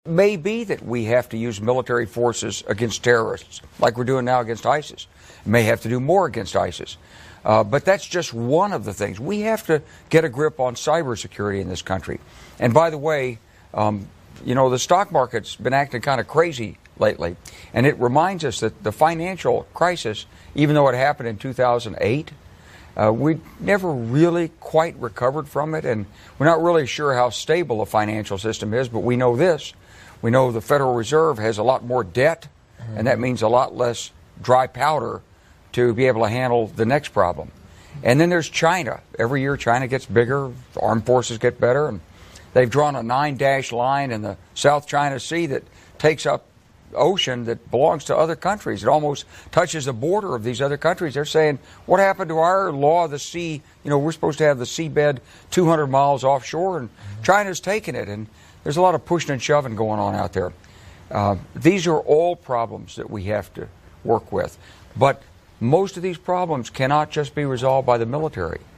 May be that we have to use military forces against terrorists, like we're doing now against ISIS. May have to do more against ISIS. But that's just one of the things. We have to get a grip on cybersecurity in this country. And by the way, the stock market's been acting kind of crazy lately. And it reminds us that the financial crisis, even though it happened in 2008, we never really quite recovered from it. And we're not really sure how stable the financial system is, but we know this. We know the Federal Reserve has a lot more debt, and that means a lot less dry powder to be able to handle the next problem. And then there's China. Every year China gets bigger, the armed forces get better, and they've drawn a 9-dash line in the South China Sea that takes up ocean that belongs to other countries. It almost touches the border of these other countries. They're saying, what happened to our law of the sea? We're supposed to have the seabed 200 miles offshore, and China's taken it. And there's a lot of pushing and shoving going on out there. These are all problems that we have to work with. But most of these problems cannot just be resolved by the military.